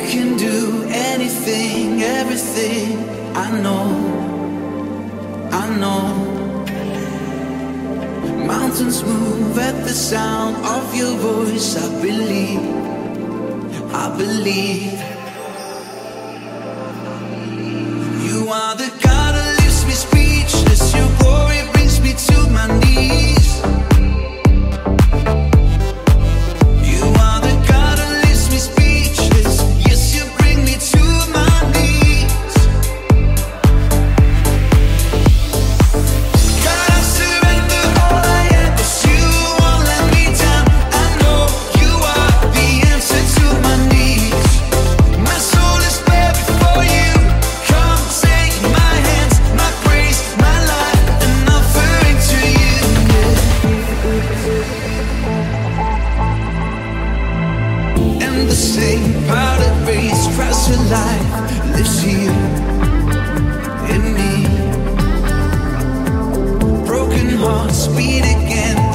can do anything, everything. I know. Mountains move at the sound of your voice. I believe. You are the God that leaves me speechless. Your glory brings me to my knees. You are the God that leaves me speechless. Yes, you bring me to my knees. God, I surrender all I am, 'cause you won't let me down. I know you are the answer to my needs. My soul is bare before you. Come take my hands, my praise, my life, and offering to you. And the same power that raised Christ to life lives here in me. Broken hearts beat again.